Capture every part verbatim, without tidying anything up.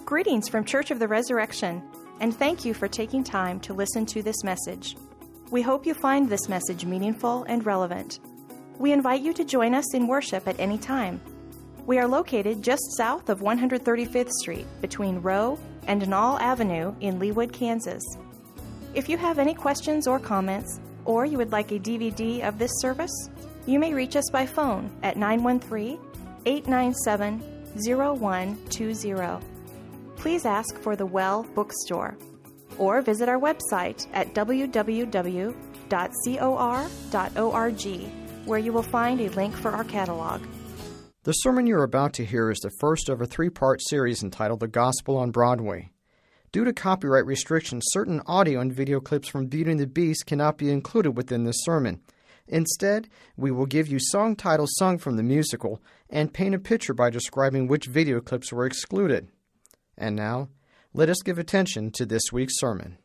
Greetings from Church of the Resurrection, and thank you for taking time to listen to this message. We hope you find this message meaningful and relevant. We invite you to join us in worship at any time. We are located just south of one hundred thirty-fifth Street, between Rowe and Nall Avenue in Leawood, Kansas. If you have any questions or comments, or you would like a D V D of this service, you may reach us by phone at nine one three, eight nine seven, zero one two zero. Please ask for the Well Bookstore, or visit our website at w w w dot cor dot org, where you will find a link for our catalog. The sermon you're about to hear is the first of a three-part series entitled The Gospel on Broadway. Due to copyright restrictions, certain audio and video clips from Beauty and the Beast cannot be included within this sermon. Instead, we will give you song titles sung from the musical and paint a picture by describing which video clips were excluded. And now, let us give attention to this week's sermon.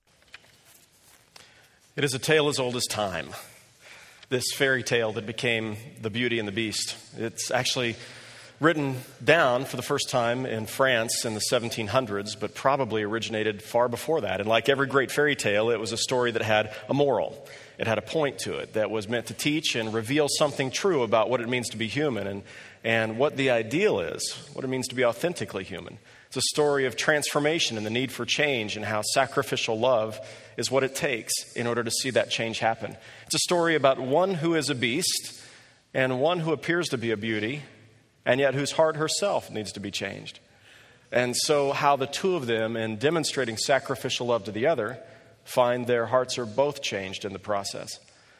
It is a tale as old as time. This fairy tale that became The Beauty and the Beast. It's actually written down for the first time in France in the seventeen hundreds, but probably originated far before that. And like every great fairy tale, it was a story that had a moral. It had a point to it that was meant to teach and reveal something true about what it means to be human and, and what the ideal is, what it means to be authentically human. It's a story of transformation and the need for change and how sacrificial love is what it takes in order to see that change happen. It's a story about one who is a beast and one who appears to be a beauty, and yet whose heart herself needs to be changed. And so how the two of them, in demonstrating sacrificial love to the other, find their hearts are both changed in the process.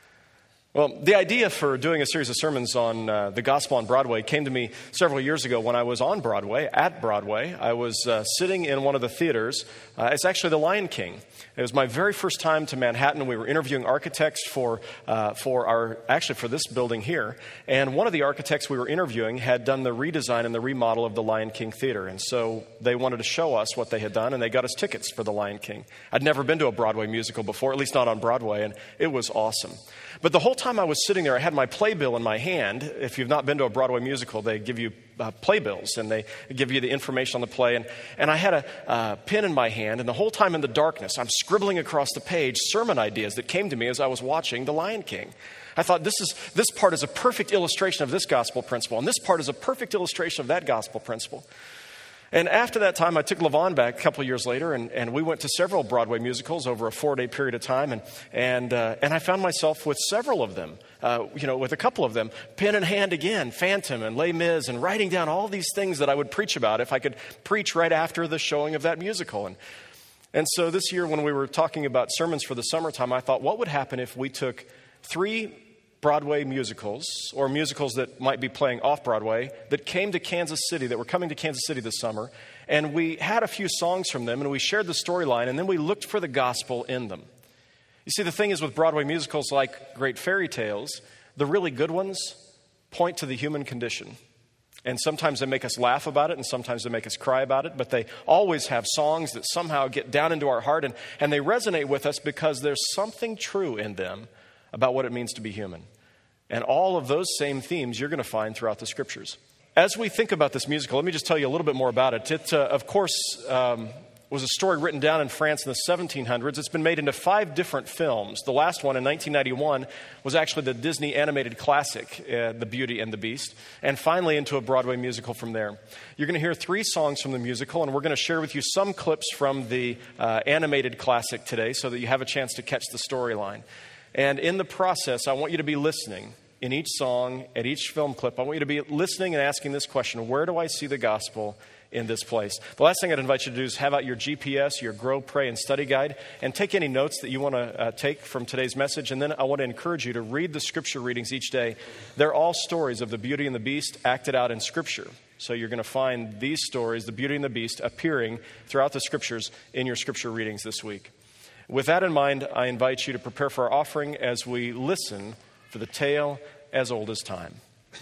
Well, the idea for doing a series of sermons on uh, the gospel on Broadway came to me several years ago when I was on Broadway, at Broadway. I was uh, sitting in one of the theaters. Uh, it's actually The Lion King. It was my very first time to Manhattan. We were interviewing architects for uh, for our actually for this building here. And one of the architects we were interviewing had done the redesign and the remodel of the Lion King Theater. And so they wanted to show us what they had done, and they got us tickets for the Lion King. I'd never been to a Broadway musical before, at least not on Broadway, and it was awesome. But the whole time I was sitting there, I had my playbill in my hand. If you've not been to a Broadway musical, they give you uh, playbills, and they give you the information on the play. And, and I had a uh, pen in my hand, and the whole time in the darkness, I'm scribbling across the page sermon ideas that came to me as I was watching The Lion King. I thought, this is this part is a perfect illustration of this gospel principle, and this part is a perfect illustration of that gospel principle. And after that time, I took LaVon back a couple of years later, and, and we went to several Broadway musicals over a four-day period of time, and and uh, and I found myself with several of them, uh, you know, with a couple of them, pen in hand again, Phantom and Les Mis, and writing down all these things that I would preach about if I could preach right after the showing of that musical. And and so this year, when we were talking about sermons for the summertime, I thought, what would happen if we took three Broadway musicals, or musicals that might be playing off-Broadway, that came to Kansas City, that were coming to Kansas City this summer, and we had a few songs from them, and we shared the storyline, and then we looked for the gospel in them. You see, the thing is with Broadway musicals like great fairy tales, the really good ones point to the human condition. And sometimes they make us laugh about it, and sometimes they make us cry about it, but they always have songs that somehow get down into our heart, and, and they resonate with us because there's something true in them about what it means to be human. And all of those same themes you're going to find throughout the scriptures. As we think about this musical, let me just tell you a little bit more about it. It, uh, of course, um, was a story written down in France in the seventeen hundreds. It's been made into five different films. The last one in nineteen ninety-one was actually the Disney animated classic, uh, The Beauty and the Beast, and finally into a Broadway musical from there. You're going to hear three songs from the musical, and we're going to share with you some clips from the uh, animated classic today so that you have a chance to catch the storyline. And in the process, I want you to be listening in each song, at each film clip. I want you to be listening and asking this question: where do I see the gospel in this place? The last thing I'd invite you to do is have out your G P S, your Grow, Pray, and Study Guide, and take any notes that you want to uh, take from today's message. And then I want to encourage you to read the scripture readings each day. They're all stories of the Beauty and the Beast acted out in scripture. So you're going to find these stories, the Beauty and the Beast, appearing throughout the scriptures in your scripture readings this week. With that in mind, I invite you to prepare for our offering as we listen for the tale as old as time.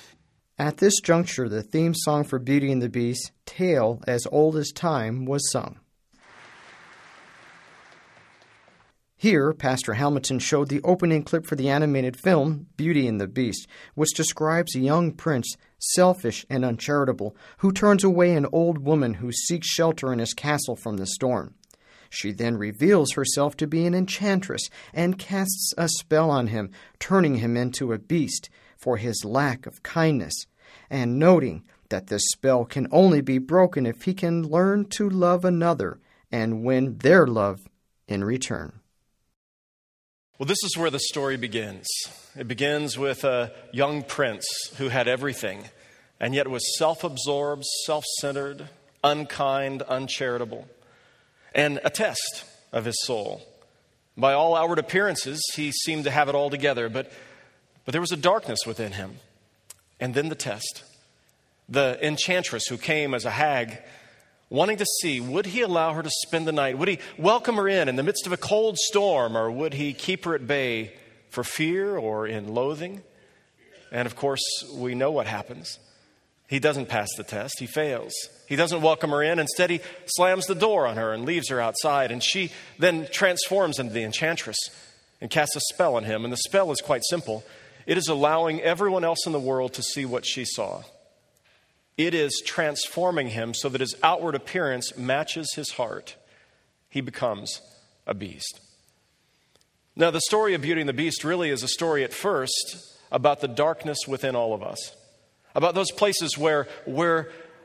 At this juncture, the theme song for Beauty and the Beast, Tale as Old as Time, was sung. Here, Pastor Hamilton showed the opening clip for the animated film Beauty and the Beast, which describes a young prince, selfish and uncharitable, who turns away an old woman who seeks shelter in his castle from the storm. She then reveals herself to be an enchantress and casts a spell on him, turning him into a beast for his lack of kindness, and noting that this spell can only be broken if he can learn to love another and win their love in return. Well, this is where the story begins. It begins with a young prince who had everything, and yet was self-absorbed, self-centered, unkind, uncharitable, and a test of his soul. By all outward appearances, he seemed to have it all together, but, but there was a darkness within him. And then the test. The enchantress who came as a hag, wanting to see, would he allow her to spend the night? Would he welcome her in in the midst of a cold storm, or would he keep her at bay for fear or in loathing? And of course, we know what happens. He doesn't pass the test. He fails. He doesn't welcome her in. Instead, he slams the door on her and leaves her outside. And she then transforms into the enchantress and casts a spell on him. And the spell is quite simple. It is allowing everyone else in the world to see what she saw. It is transforming him so that his outward appearance matches his heart. He becomes a beast. Now, the story of Beauty and the Beast really is a story at first about the darkness within all of us. About those places where we're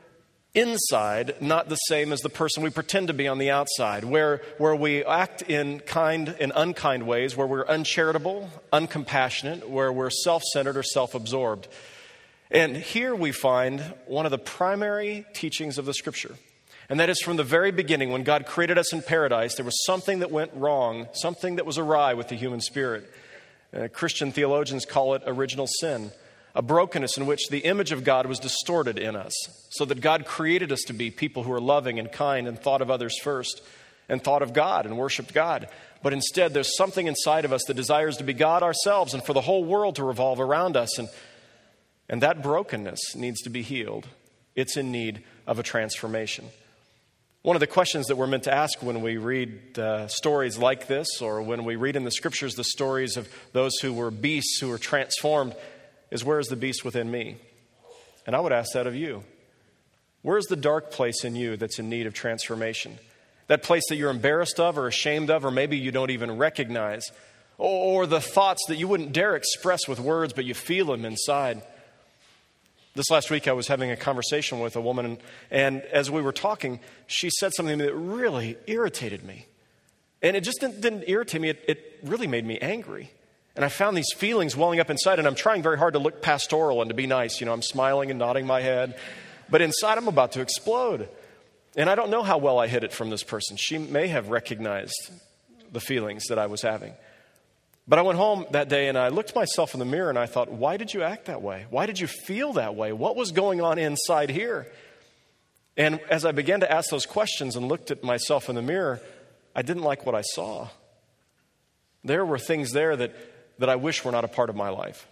inside not the same as the person we pretend to be on the outside. Where, where we act in kind and unkind ways. Where we're uncharitable, uncompassionate. Where we're self-centered or self-absorbed. And here we find one of the primary teachings of the Scripture. And that is from the very beginning, when God created us in paradise, there was something that went wrong, something that was awry with the human spirit. Uh, Christian theologians call it original sin, a brokenness in which the image of God was distorted in us, so that God created us to be people who are loving and kind and thought of others first and thought of God and worshiped God. But instead, there's something inside of us that desires to be God ourselves and for the whole world to revolve around us. And And that brokenness needs to be healed. It's in need of a transformation. One of the questions that we're meant to ask when we read uh, stories like this, or when we read in the Scriptures the stories of those who were beasts who were transformed, is where is the beast within me? And I would ask that of you. Where is the dark place in you that's in need of transformation? That place that you're embarrassed of or ashamed of, or maybe you don't even recognize. Or the thoughts that you wouldn't dare express with words, but you feel them inside. This last week, I was having a conversation with a woman, and as we were talking, she said something that really irritated me. And it just didn't, didn't irritate me, it, it really made me angry. And I found these feelings welling up inside, and I'm trying very hard to look pastoral and to be nice. You know, I'm smiling and nodding my head. But inside, I'm about to explode. And I don't know how well I hid it from this person. She may have recognized the feelings that I was having. But I went home that day and I looked myself in the mirror and I thought, why did you act that way? Why did you feel that way? What was going on inside here? And as I began to ask those questions and looked at myself in the mirror, I didn't like what I saw. There were things there that, that I wish were not a part of my life.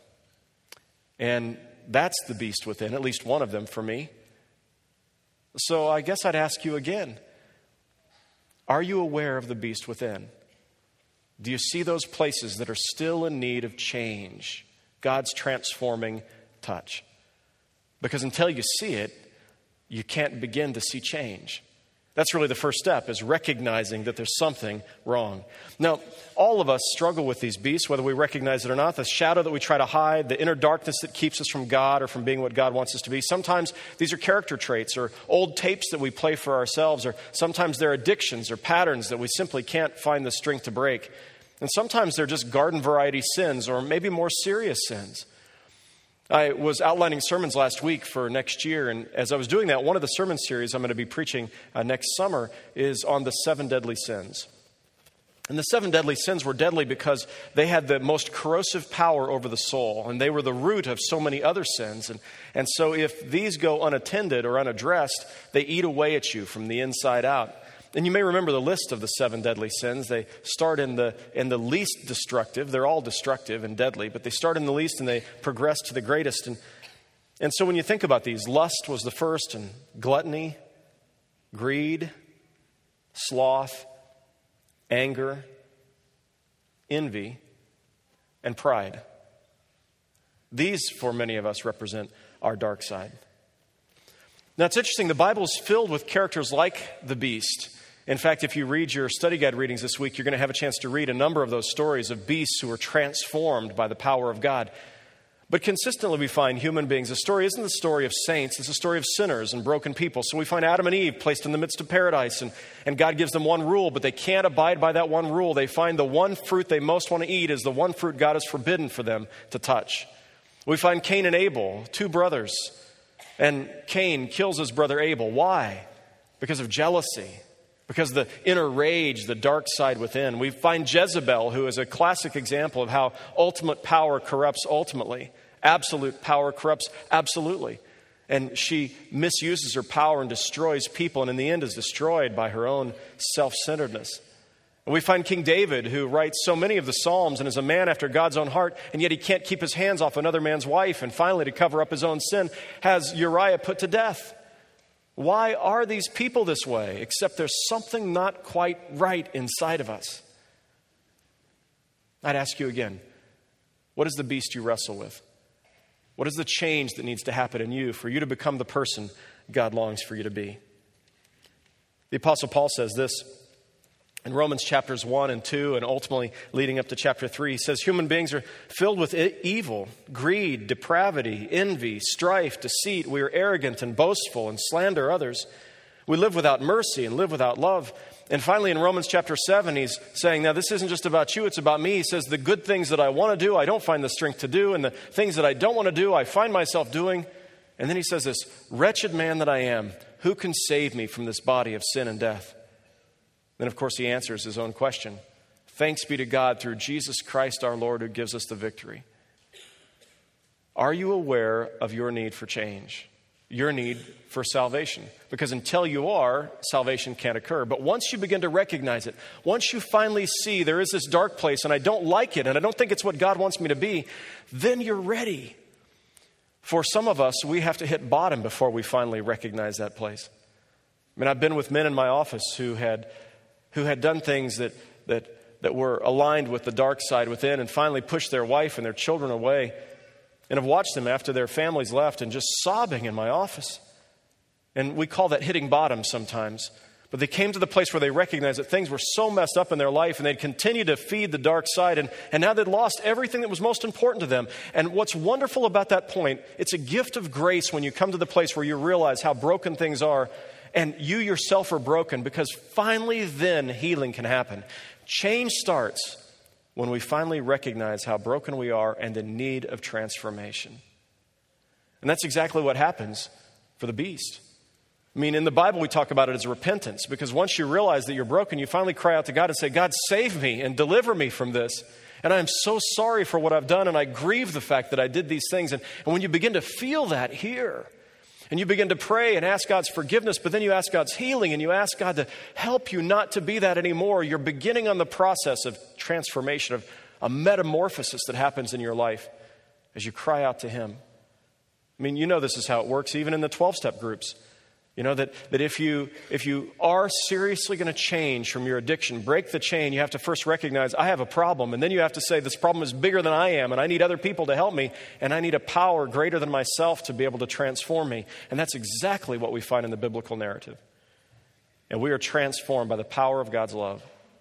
And that's the beast within, at least one of them for me. So I guess I'd ask you again, are you aware of the beast within? Do you see those places that are still in need of change? God's transforming touch. Because until you see it, you can't begin to see change. That's really the first step, is recognizing that there's something wrong. Now, all of us struggle with these beasts, whether we recognize it or not. The shadow that we try to hide, the inner darkness that keeps us from God or from being what God wants us to be. Sometimes these are character traits or old tapes that we play for ourselves, or sometimes they're addictions or patterns that we simply can't find the strength to break. And sometimes they're just garden variety sins, or maybe more serious sins. I was outlining sermons last week for next year, and as I was doing that, one of the sermon series I'm going to be preaching uh, next summer is on the seven deadly sins. And the seven deadly sins were deadly because they had the most corrosive power over the soul, and they were the root of so many other sins. And, and so if these go unattended or unaddressed, they eat away at you from the inside out. And you may remember the list of the seven deadly sins. They start in the in the least destructive. They're all destructive and deadly, but they start in the least and they progress to the greatest. And, and so when you think about these, lust was the first, and gluttony, greed, sloth, anger, envy, and pride. These, for many of us, represent our dark side. Now, it's interesting. The Bible is filled with characters like the beast. In fact, if you read your study guide readings this week, you're going to have a chance to read a number of those stories of beasts who were transformed by the power of God. But consistently we find human beings. The story isn't the story of saints. It's the story of sinners and broken people. So we find Adam and Eve placed in the midst of paradise, and, and God gives them one rule, but they can't abide by that one rule. They find the one fruit they most want to eat is the one fruit God has forbidden for them to touch. We find Cain and Abel, two brothers, and Cain kills his brother Abel. Why? Because of jealousy. Because of the inner rage, the dark side within. We find Jezebel, who is a classic example of how ultimate power corrupts ultimately. Absolute power corrupts absolutely. And she misuses her power and destroys people, and in the end is destroyed by her own self-centeredness. And we find King David, who writes so many of the Psalms and is a man after God's own heart, and yet he can't keep his hands off another man's wife, and finally, to cover up his own sin, has Uriah put to death. Why are these people this way? Except there's something not quite right inside of us. I'd ask you again, what is the beast you wrestle with? What is the change that needs to happen in you for you to become the person God longs for you to be? The Apostle Paul says this in Romans chapters one and two, and ultimately leading up to chapter three. He says, human beings are filled with evil, greed, depravity, envy, strife, deceit. We are arrogant and boastful and slander others. We live without mercy and live without love. And finally, in Romans chapter seven, he's saying, now this isn't just about you, it's about me. He says, the good things that I want to do, I don't find the strength to do. And the things that I don't want to do, I find myself doing. And then he says this, wretched man that I am, who can save me from this body of sin and death? Then, of course, he answers his own question. Thanks be to God through Jesus Christ our Lord, who gives us the victory. Are you aware of your need for change? Your need for salvation? Because until you are, salvation can't occur. But once you begin to recognize it, once you finally see there is this dark place and I don't like it and I don't think it's what God wants me to be, then you're ready. For some of us, we have to hit bottom before we finally recognize that place. I mean, I've been with men in my office who had who had done things that, that, that were aligned with the dark side within and finally pushed their wife and their children away. And I've watched them after their families left and just sobbing in my office. And we call that hitting bottom sometimes. But they came to the place where they recognized that things were so messed up in their life and they'd continued to feed the dark side. And, and now they'd lost everything that was most important to them. And what's wonderful about that point, it's a gift of grace when you come to the place where you realize how broken things are. And you yourself are broken, because finally then healing can happen. Change starts when we finally recognize how broken we are and in need of transformation. And that's exactly what happens for the beast. I mean, in the Bible we talk about it as repentance, because once you realize that you're broken, you finally cry out to God and say, God, save me and deliver me from this. And I am so sorry for what I've done, and I grieve the fact that I did these things. And, and when you begin to feel that here, and you begin to pray and ask God's forgiveness, but then you ask God's healing and you ask God to help you not to be that anymore. You're beginning on the process of transformation, of a metamorphosis that happens in your life as you cry out to Him. I mean, you know this is how it works even in the twelve-step groups. You know, that, that if you if you are seriously going to change from your addiction, break the chain, you have to first recognize, I have a problem. And then you have to say, this problem is bigger than I am, and I need other people to help me, and I need a power greater than myself to be able to transform me. And that's exactly what we find in the biblical narrative. And we are transformed by the power of God's love.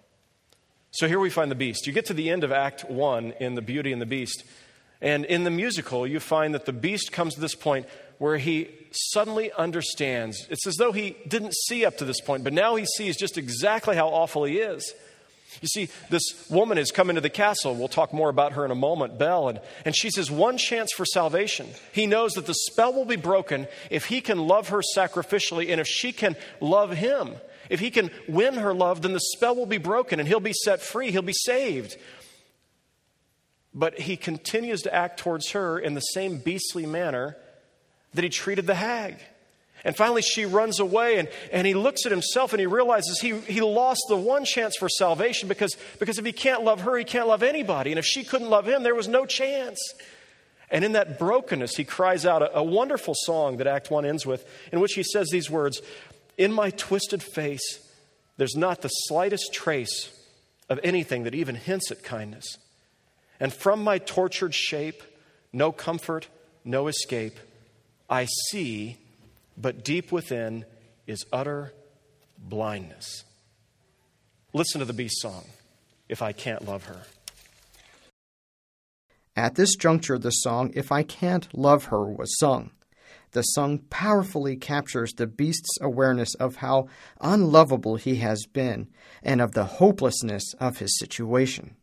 So here we find the beast. You get to the end of Act One in The Beauty and the Beast. And in the musical, you find that the beast comes to this point where he suddenly understands. It's as though he didn't see up to this point, but now he sees just exactly how awful he is. You see, this woman has come into the castle. We'll talk more about her in a moment, Belle, and, and she's his one chance for salvation. He knows that the spell will be broken if he can love her sacrificially, and if she can love him. If he can win her love, then the spell will be broken and he'll be set free. He'll be saved. But he continues to act towards her in the same beastly manner that he treated the hag. And finally she runs away, and, and he looks at himself and he realizes he, he lost the one chance for salvation, because, because if he can't love her, he can't love anybody. And if she couldn't love him, there was no chance. And in that brokenness, he cries out a, a wonderful song that Act One ends with, in which he says these words, in my twisted face, there's not the slightest trace of anything that even hints at kindness. And from my tortured shape, no comfort, no escape. I see, but deep within is utter blindness. Listen to the Beast song, If I Can't Love Her. At this juncture, the song, If I Can't Love Her, was sung. The song powerfully captures the beast's awareness of how unlovable he has been and of the hopelessness of his situation.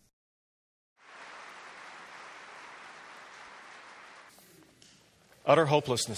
Utter hopelessness,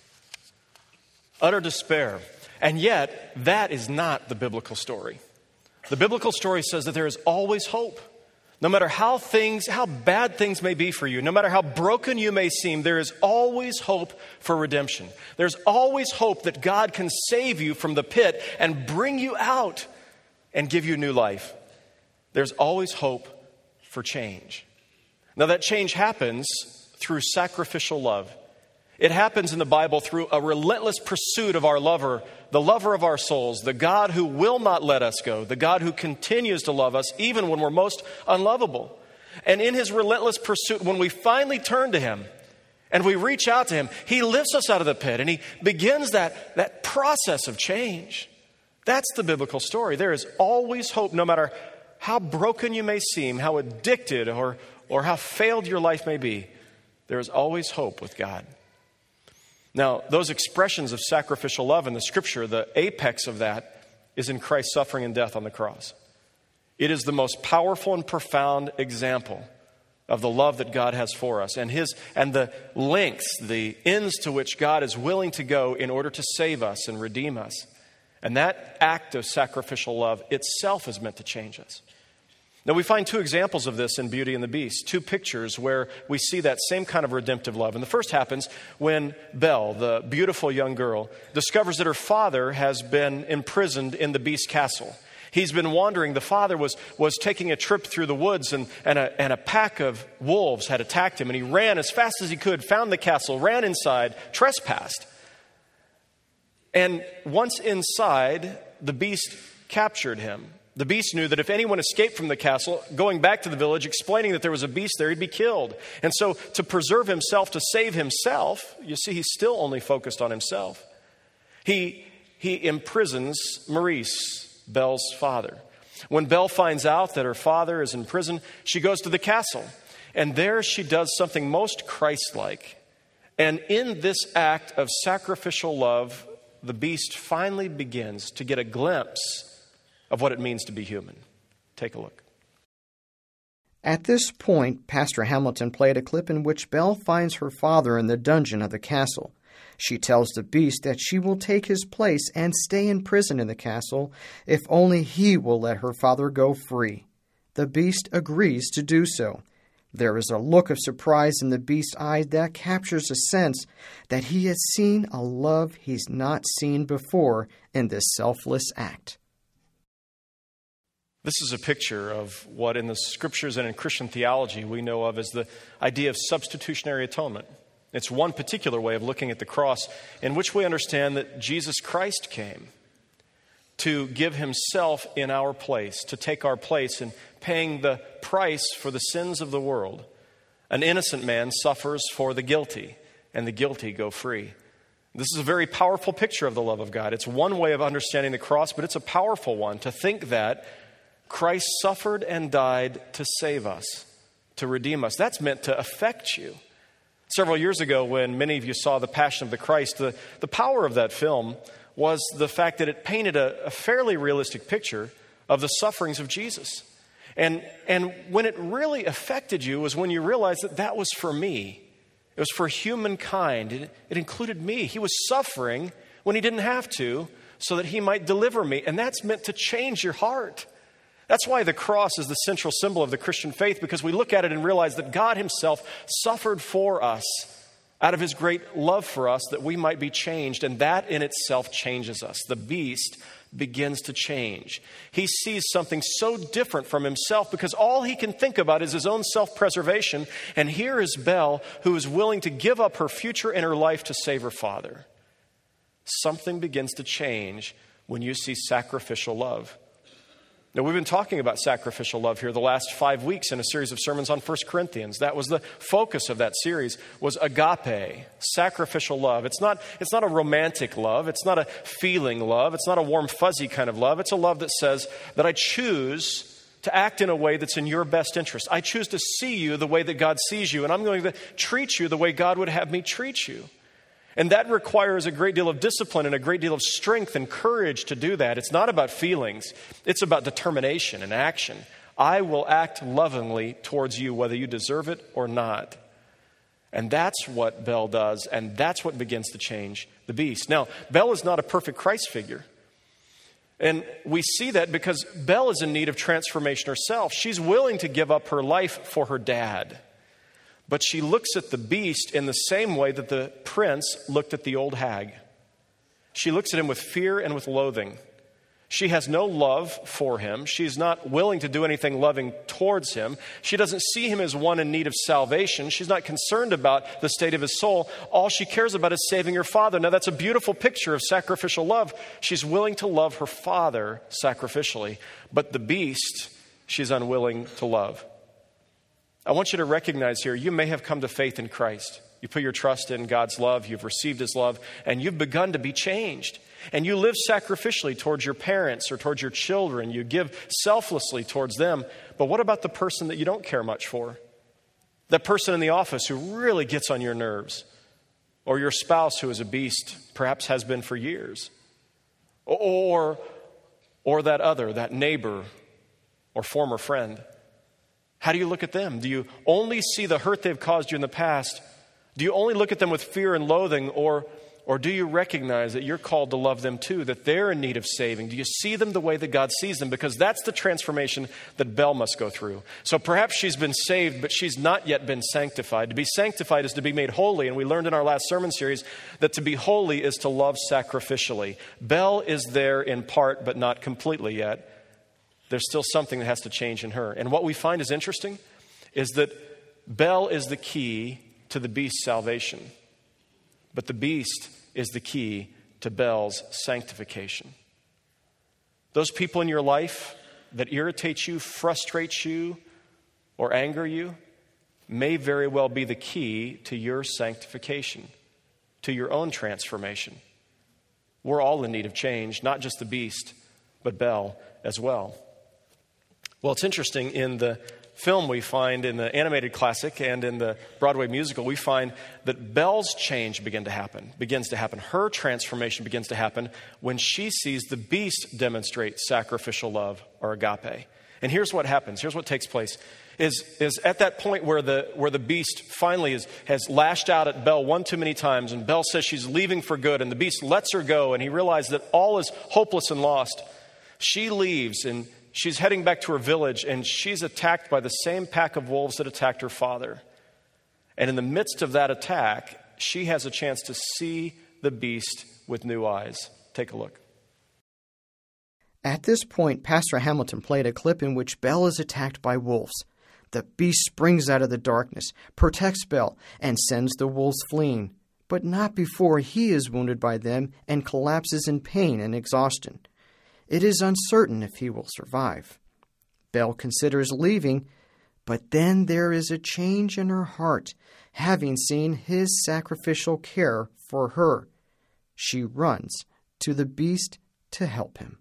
utter despair. And yet, that is not the biblical story. The biblical story says that there is always hope. No matter how things, how bad things may be for you, no matter how broken you may seem, there is always hope for redemption. There's always hope that God can save you from the pit and bring you out and give you new life. There's always hope for change. Now, that change happens through sacrificial love. It happens in the Bible through a relentless pursuit of our lover, the lover of our souls, the God who will not let us go, the God who continues to love us even when we're most unlovable. And in his relentless pursuit, when we finally turn to him and we reach out to him, he lifts us out of the pit and he begins that, that process of change. That's the biblical story. There is always hope, no matter how broken you may seem, how addicted or, or how failed your life may be. There is always hope with God. Now, those expressions of sacrificial love in the Scripture, the apex of that is in Christ's suffering and death on the cross. It is the most powerful and profound example of the love that God has for us and his and the lengths, the ends to which God is willing to go in order to save us and redeem us. And that act of sacrificial love itself is meant to change us. Now, we find two examples of this in Beauty and the Beast, two pictures where we see that same kind of redemptive love. And the first happens when Belle, the beautiful young girl, discovers that her father has been imprisoned in the Beast castle. He's been wandering. The father was, was taking a trip through the woods, and, and, a, and a pack of wolves had attacked him. And he ran as fast as he could, found the castle, ran inside, trespassed. And once inside, the Beast captured him. The beast knew that if anyone escaped from the castle, going back to the village, explaining that there was a beast there, he'd be killed. And so to preserve himself, to save himself, you see, he's still only focused on himself. He, he imprisons Maurice, Belle's father. When Belle finds out that her father is in prison, she goes to the castle. And there she does something most Christ-like. And in this act of sacrificial love, the beast finally begins to get a glimpse of what it means to be human. Take a look. At this point, Pastor Hamilton played a clip in which Belle finds her father in the dungeon of the castle. She tells the beast that she will take his place and stay in prison in the castle if only he will let her father go free. The beast agrees to do so. There is a look of surprise in the beast's eyes that captures a sense that he has seen a love he's not seen before in this selfless act. This is a picture of what in the Scriptures and in Christian theology we know of as the idea of substitutionary atonement. It's one particular way of looking at the cross in which we understand that Jesus Christ came to give himself in our place, to take our place in paying the price for the sins of the world. An innocent man suffers for the guilty, and the guilty go free. This is a very powerful picture of the love of God. It's one way of understanding the cross, but it's a powerful one to think that Christ suffered and died to save us, to redeem us. That's meant to affect you. Several years ago, when many of you saw The Passion of the Christ, the, the power of that film was the fact that it painted a, a fairly realistic picture of the sufferings of Jesus. And, and when it really affected you was when you realized that that was for me. It was for humankind. It, it included me. He was suffering when he didn't have to so that he might deliver me. And that's meant to change your heart. That's why the cross is the central symbol of the Christian faith, because we look at it and realize that God himself suffered for us out of his great love for us that we might be changed, and that in itself changes us. The beast begins to change. He sees something so different from himself because all he can think about is his own self-preservation, and here is Belle, who is willing to give up her future and her life to save her father. Something begins to change when you see sacrificial love. Now, we've been talking about sacrificial love here the last five weeks in a series of sermons on First Corinthians. That was the focus of that series, was agape, sacrificial love. It's not, it's not a romantic love. It's not a feeling love. It's not a warm, fuzzy kind of love. It's a love that says that I choose to act in a way that's in your best interest. I choose to see you the way that God sees you, and I'm going to treat you the way God would have me treat you. And that requires a great deal of discipline and a great deal of strength and courage to do that. It's not about feelings. It's about determination and action. I will act lovingly towards you, whether you deserve it or not. And that's what Belle does, and that's what begins to change the beast. Now, Belle is not a perfect Christ figure. And we see that because Belle is in need of transformation herself. She's willing to give up her life for her dad. But she looks at the beast in the same way that the prince looked at the old hag. She looks at him with fear and with loathing. She has no love for him. She's not willing to do anything loving towards him. She doesn't see him as one in need of salvation. She's not concerned about the state of his soul. All she cares about is saving her father. Now, that's a beautiful picture of sacrificial love. She's willing to love her father sacrificially, but the beast she's unwilling to love. I want you to recognize here, you may have come to faith in Christ. You put your trust in God's love, you've received his love, and you've begun to be changed. And you live sacrificially towards your parents or towards your children. You give selflessly towards them. But what about the person that you don't care much for? That person in the office who really gets on your nerves? Or your spouse who is a beast, perhaps has been for years? Or, or that other, that neighbor or former friend? How do you look at them? Do you only see the hurt they've caused you in the past? Do you only look at them with fear and loathing? Or, or do you recognize that you're called to love them too, that they're in need of saving? Do you see them the way that God sees them? Because that's the transformation that Belle must go through. So perhaps she's been saved, but she's not yet been sanctified. To be sanctified is to be made holy. And we learned in our last sermon series that to be holy is to love sacrificially. Belle is there in part, but not completely yet. There's still something that has to change in her. And what we find is interesting is that Belle is the key to the beast's salvation. But the beast is the key to Belle's sanctification. Those people in your life that irritate you, frustrate you, or anger you may very well be the key to your sanctification, to your own transformation. We're all in need of change, not just the beast, but Belle as well. Well, it's interesting, in the film we find, in the animated classic and in the Broadway musical, we find that Belle's change begin to happen, begins to happen. Her transformation begins to happen when she sees the beast demonstrate sacrificial love, or agape. And here's what happens. Here's what takes place. Is, is at that point where the, where the beast finally is, has lashed out at Belle one too many times, and Belle says she's leaving for good, and the beast lets her go, and he realizes that all is hopeless and lost. She leaves, and she's heading back to her village, and she's attacked by the same pack of wolves that attacked her father. And in the midst of that attack, she has a chance to see the beast with new eyes. Take a look. At this point, Pastor Hamilton played a clip in which Belle is attacked by wolves. The beast springs out of the darkness, protects Belle, and sends the wolves fleeing, but not before he is wounded by them and collapses in pain and exhaustion. It is uncertain if he will survive. Belle considers leaving, but then there is a change in her heart, having seen his sacrificial care for her. She runs to the beast to help him.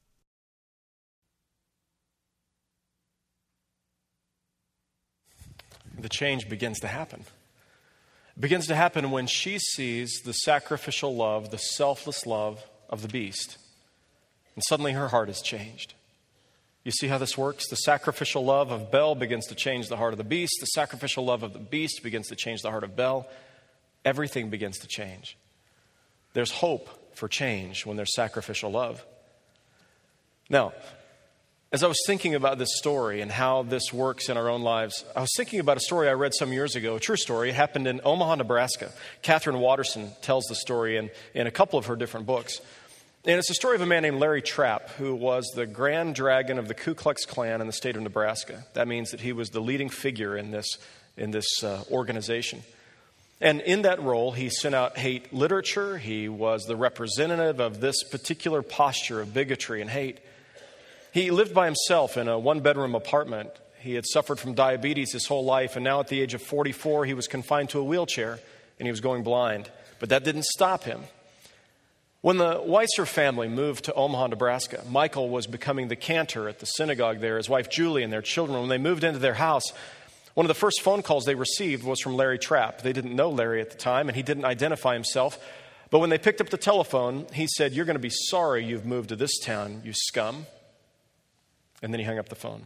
The change begins to happen. It begins to happen when she sees the sacrificial love, the selfless love of the beast. And suddenly her heart is changed. You see how this works? The sacrificial love of Belle begins to change the heart of the beast. The sacrificial love of the beast begins to change the heart of Belle. Everything begins to change. There's hope for change when there's sacrificial love. Now, as I was thinking about this story and how this works in our own lives, I was thinking about a story I read some years ago, a true story. It happened in Omaha, Nebraska. Catherine Watterson tells the story in, in a couple of her different books. And it's a story of a man named Larry Trapp, who was the grand dragon of the Ku Klux Klan in the state of Nebraska. That means that he was the leading figure in this, in this uh, organization. And in that role, he sent out hate literature. He was the representative of this particular posture of bigotry and hate. He lived by himself in a one-bedroom apartment. He had suffered from diabetes his whole life, and now at the age of forty-four, he was confined to a wheelchair, and he was going blind. But that didn't stop him. When the Weiser family moved to Omaha, Nebraska, Michael was becoming the cantor at the synagogue there, his wife Julie and their children. When they moved into their house, one of the first phone calls they received was from Larry Trapp. They didn't know Larry at the time, and he didn't identify himself. But when they picked up the telephone, he said, "You're going to be sorry you've moved to this town, you scum." And then he hung up the phone.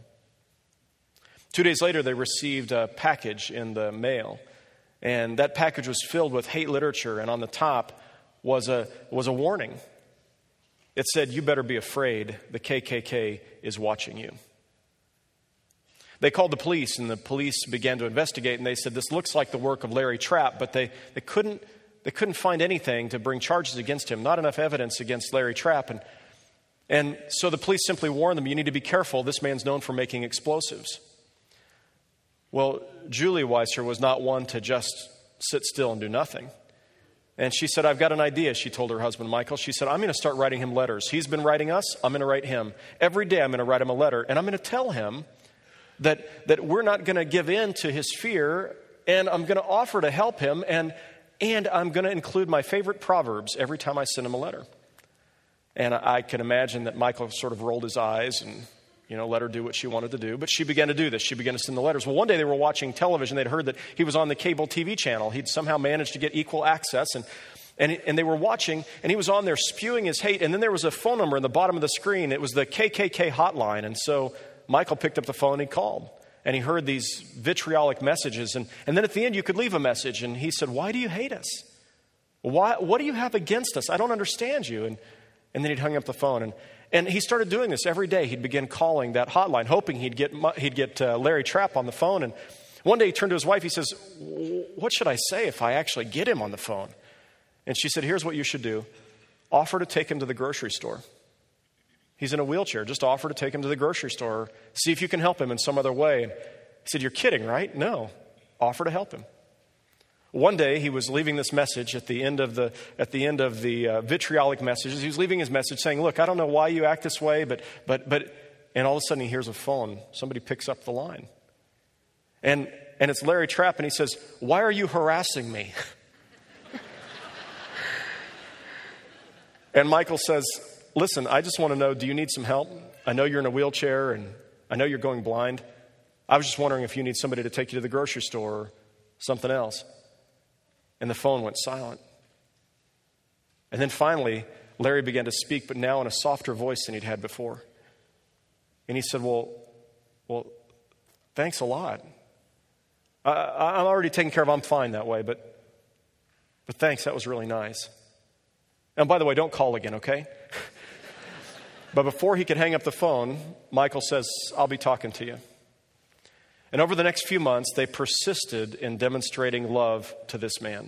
Two days later, they received a package in the mail. And that package was filled with hate literature, and on the top was a was a warning. It said, "You better be afraid. The K K K is watching you." They called the police, and the police began to investigate, and they said, "This looks like the work of Larry Trapp," but they, they couldn't they couldn't find anything to bring charges against him, not enough evidence against Larry Trapp. And, and so the police simply warned them, "You need to be careful. This man's known for making explosives." Well, Julie Weiser was not one to just sit still and do nothing. And she said, "I've got an idea," she told her husband, Michael. She said, "I'm going to start writing him letters. He's been writing us. I'm going to write him. Every day I'm going to write him a letter. And I'm going to tell him that, that we're not going to give in to his fear. And I'm going to offer to help him. And, and I'm going to include my favorite proverbs every time I send him a letter." And I, I can imagine that Michael sort of rolled his eyes and, you know, let her do what she wanted to do. But she began to do this. She began to send the letters. Well, one day they were watching television. They'd heard that he was on the cable T V channel. He'd somehow managed to get equal access. And, and, and they were watching, and he was on there spewing his hate. And then there was a phone number in the bottom of the screen. It was the K K K hotline. And so Michael picked up the phone and he called. And he heard these vitriolic messages. And, and then at the end, you could leave a message. And he said, "Why do you hate us? Why, what do you have against us? I don't understand you." And, and then he'd hung up the phone. And And he started doing this every day. He'd begin calling that hotline, hoping he'd get he'd get uh, Larry Trapp on the phone. And one day he turned to his wife. He says, "What should I say if I actually get him on the phone?" And she said, "Here's what you should do. Offer to take him to the grocery store. He's in a wheelchair. Just offer to take him to the grocery store. See if you can help him in some other way." And he said, "You're kidding, right?" "No. Offer to help him." One day he was leaving this message at the end of the at the end of the uh, vitriolic messages. He was leaving his message saying, "Look, I don't know why you act this way, but but but," and all of a sudden he hears a phone. Somebody picks up the line, and and it's Larry Trapp, and he says, "Why are you harassing me?" And Michael says, "Listen, I just want to know, do you need some help? I know you're in a wheelchair, and I know you're going blind. I was just wondering if you need somebody to take you to the grocery store or something else." And the phone went silent. And then finally, Larry began to speak, but now in a softer voice than he'd had before. And he said, well, well, thanks a lot. I, I'm already taken care of. I'm fine that way, but, but thanks. That was really nice. And by the way, don't call again, okay? But before he could hang up the phone, Michael says, "I'll be talking to you." And over the next few months, they persisted in demonstrating love to this man.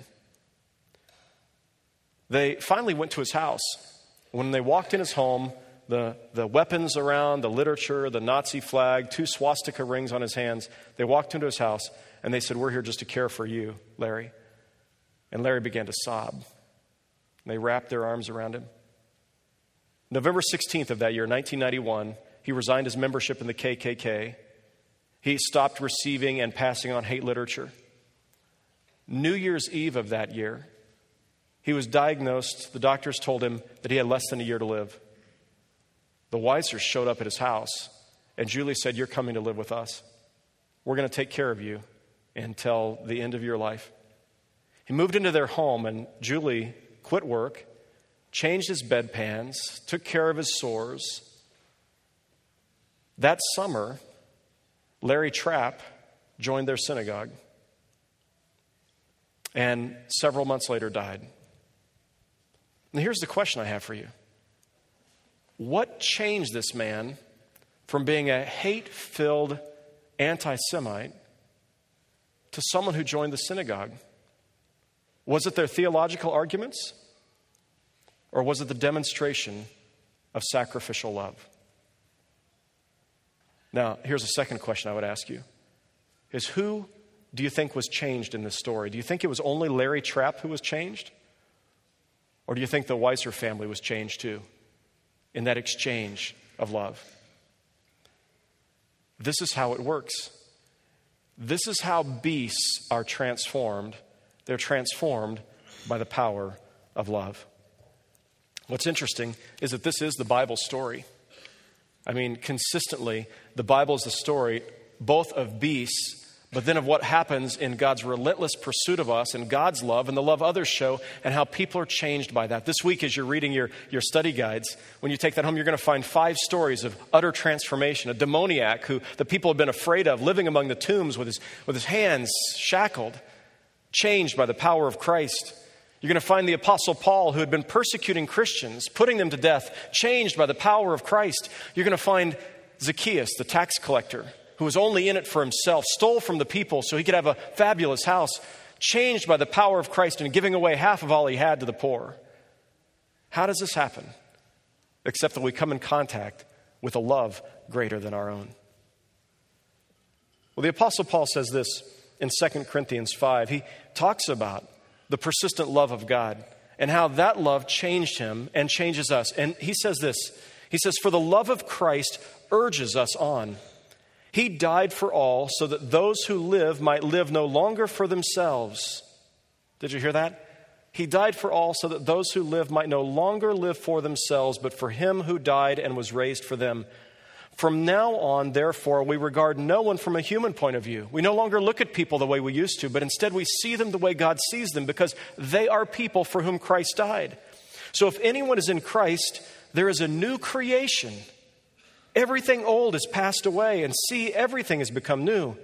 They finally went to his house. When they walked in his home, the, the weapons around, the literature, the Nazi flag, two swastika rings on his hands, they walked into his house and they said, "We're here just to care for you, Larry." And Larry began to sob. They wrapped their arms around him. November sixteenth of that year, nineteen ninety-one, he resigned his membership in the K K K. He stopped receiving and passing on hate literature. New Year's Eve of that year, he was diagnosed. The doctors told him that he had less than a year to live. The Weisers showed up at his house, and Julie said, "You're coming to live with us. We're going to take care of you until the end of your life." He moved into their home, and Julie quit work, changed his bedpans, took care of his sores. That summer, Larry Trapp joined their synagogue, and several months later died. And here's the question I have for you. What changed this man from being a hate-filled anti-Semite to someone who joined the synagogue? Was it their theological arguments, or was it the demonstration of sacrificial love? Now, here's a second question I would ask you, is who do you think was changed in this story? Do you think it was only Larry Trapp who was changed? Or do you think the Weiser family was changed too in that exchange of love? This is how it works. This is how beasts are transformed. They're transformed by the power of love. What's interesting is that this is the Bible story. I mean, consistently, the Bible is the story both of beasts, but then of what happens in God's relentless pursuit of us and God's love and the love others show and how people are changed by that. This week, as you're reading your, your study guides, when you take that home, you're going to find five stories of utter transformation. A demoniac who the people have been afraid of, living among the tombs with his, with his hands shackled, changed by the power of Christ. You're going to find the Apostle Paul, who had been persecuting Christians, putting them to death, changed by the power of Christ. You're going to find Zacchaeus, the tax collector, who was only in it for himself, stole from the people so he could have a fabulous house, changed by the power of Christ and giving away half of all he had to the poor. How does this happen? Except that we come in contact with a love greater than our own. Well, the Apostle Paul says this in Second Corinthians five. He talks about the persistent love of God and how that love changed him and changes us. And he says this, he says, "For the love of Christ urges us on. He died for all so that those who live might live no longer for themselves." Did you hear that? He died for all so that those who live might no longer live for themselves, but for him who died and was raised for them. From now on, therefore, we regard no one from a human point of view. We no longer look at people the way we used to, but instead we see them the way God sees them, because they are people for whom Christ died. So if anyone is in Christ, there is a new creation. Everything old has passed away, and see, everything has become new.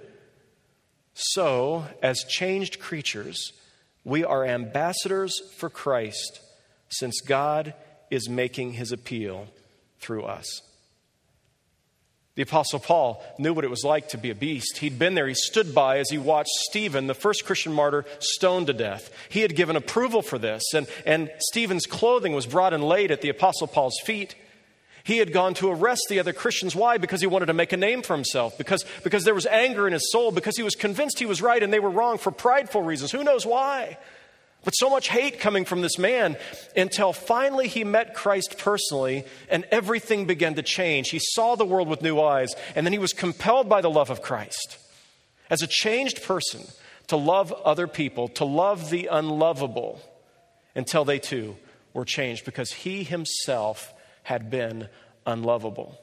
So, as changed creatures, we are ambassadors for Christ, since God is making his appeal through us. The Apostle Paul knew what it was like to be a beast. He'd been there. He stood by as he watched Stephen, the first Christian martyr, stoned to death. He had given approval for this, and, and Stephen's clothing was brought and laid at the Apostle Paul's feet. He had gone to arrest the other Christians. Why? Because he wanted to make a name for himself. Because, because there was anger in his soul. Because he was convinced he was right and they were wrong for prideful reasons. Who knows why? But so much hate coming from this man, until finally he met Christ personally and everything began to change. He saw the world with new eyes, and then he was compelled by the love of Christ as a changed person to love other people, to love the unlovable, until they too were changed because he himself had been unlovable.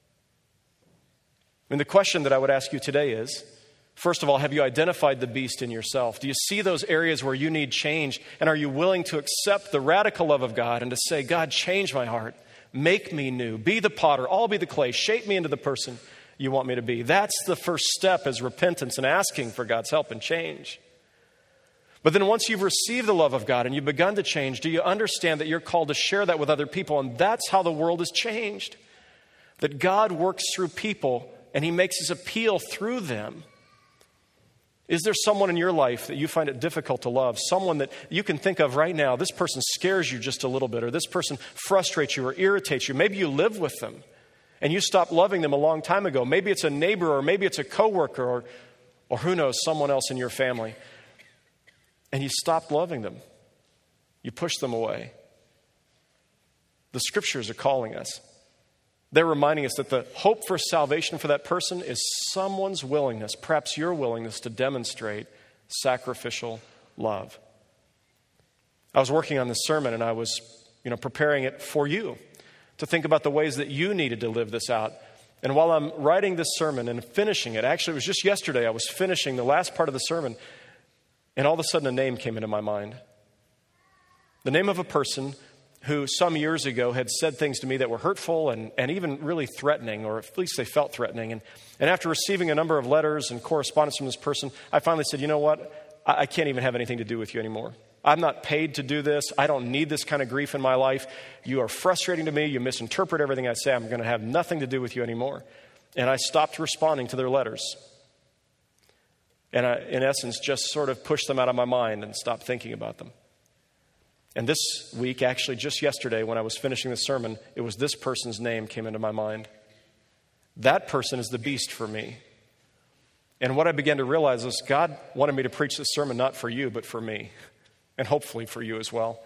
And the question that I would ask you today is, first of all, have you identified the beast in yourself? Do you see those areas where you need change? And are you willing to accept the radical love of God and to say, God, change my heart, make me new, be the potter, I'll be the clay, shape me into the person you want me to be? That's the first step, is repentance and asking for God's help and change. But then once you've received the love of God and you've begun to change, do you understand that you're called to share that with other people? And that's how the world is changed. That God works through people and he makes his appeal through them. Is there someone in your life that you find it difficult to love? Someone that you can think of right now, this person scares you just a little bit, or this person frustrates you or irritates you. Maybe you live with them and you stopped loving them a long time ago. Maybe it's a neighbor, or maybe it's a coworker, or, or who knows, someone else in your family. And you stopped loving them. You pushed them away. The scriptures are calling us. They're reminding us that the hope for salvation for that person is someone's willingness, perhaps your willingness, to demonstrate sacrificial love. I was working on this sermon and I was, you know, preparing it for you to think about the ways that you needed to live this out. And while I'm writing this sermon and finishing it, actually it was just yesterday I was finishing the last part of the sermon, and all of a sudden a name came into my mind. The name of a person who some years ago had said things to me that were hurtful and, and even really threatening, or at least they felt threatening. And, and after receiving a number of letters and correspondence from this person, I finally said, you know what? I, I can't even have anything to do with you anymore. I'm not paid to do this. I don't need this kind of grief in my life. You are frustrating to me. You misinterpret everything I say. I'm going to have nothing to do with you anymore. And I stopped responding to their letters. And I, in essence, just sort of pushed them out of my mind and stopped thinking about them. And this week, actually just yesterday when I was finishing the sermon, it was this person's name came into my mind. That person is the beast for me. And what I began to realize was God wanted me to preach this sermon not for you, but for me. And hopefully for you as well.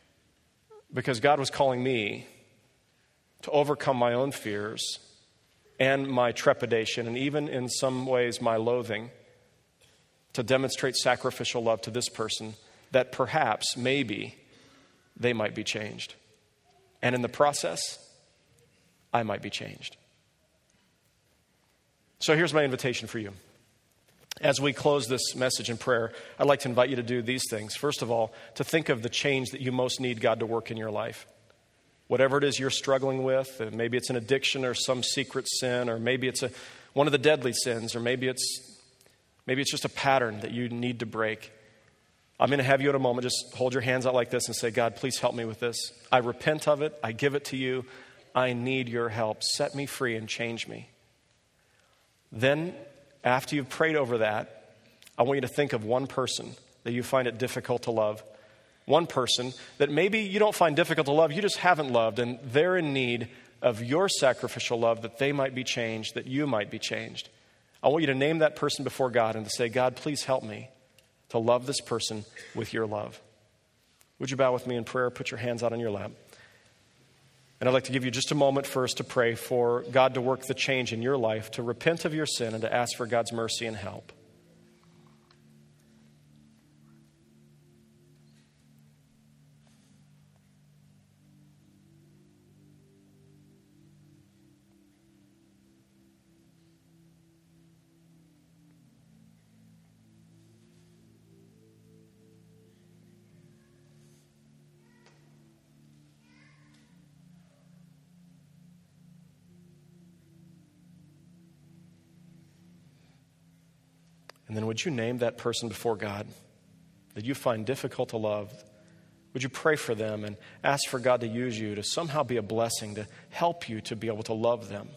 Because God was calling me to overcome my own fears and my trepidation, and even in some ways my loathing, to demonstrate sacrificial love to this person, that perhaps, maybe, they might be changed. And in the process, I might be changed. So here's my invitation for you. As we close this message in prayer, I'd like to invite you to do these things. First of all, to think of the change that you most need God to work in your life. Whatever it is you're struggling with, maybe it's an addiction or some secret sin, or maybe it's a, one of the deadly sins, or maybe it's maybe it's just a pattern that you need to break. I'm going to have you in a moment just hold your hands out like this and say, God, please help me with this. I repent of it. I give it to you. I need your help. Set me free and change me. Then, after you've prayed over that, I want you to think of one person that you find it difficult to love. One person that maybe you don't find difficult to love, you just haven't loved, and they're in need of your sacrificial love, that they might be changed, that you might be changed. I want you to name that person before God and to say, God, please help me to love this person with your love. Would you bow with me in prayer? Put your hands out on your lap. And I'd like to give you just a moment first to pray for God to work the change in your life, to repent of your sin, and to ask for God's mercy and help. And then would you name that person before God that you find difficult to love? Would you pray for them and ask for God to use you to somehow be a blessing, to help you to be able to love them?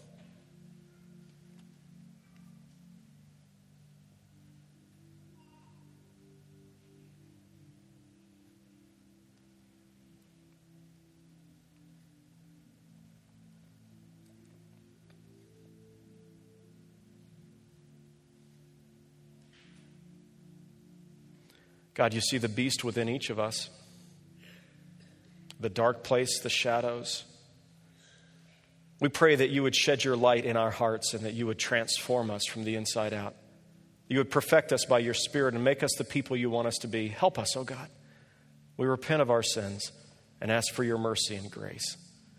God, you see the beast within each of us, the dark place, the shadows. We pray that you would shed your light in our hearts and that you would transform us from the inside out. You would perfect us by your Spirit and make us the people you want us to be. Help us, oh God. We repent of our sins and ask for your mercy and grace.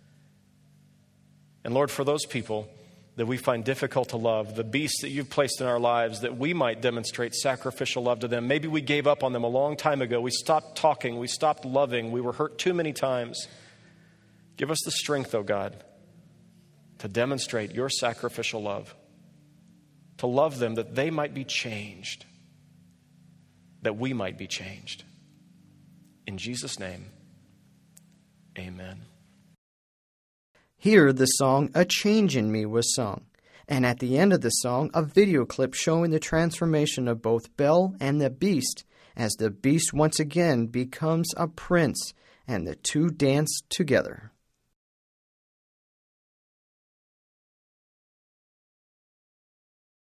And Lord, for those people that we find difficult to love, the beasts that you've placed in our lives, that we might demonstrate sacrificial love to them. Maybe we gave up on them a long time ago. We stopped talking. We stopped loving. We were hurt too many times. Give us the strength, oh God, to demonstrate your sacrificial love, to love them that they might be changed, that we might be changed. In Jesus' name, amen. Here, the song A Change in Me was sung, and at the end of the song, a video clip showing the transformation of both Belle and the Beast, as the Beast once again becomes a prince, and the two dance together.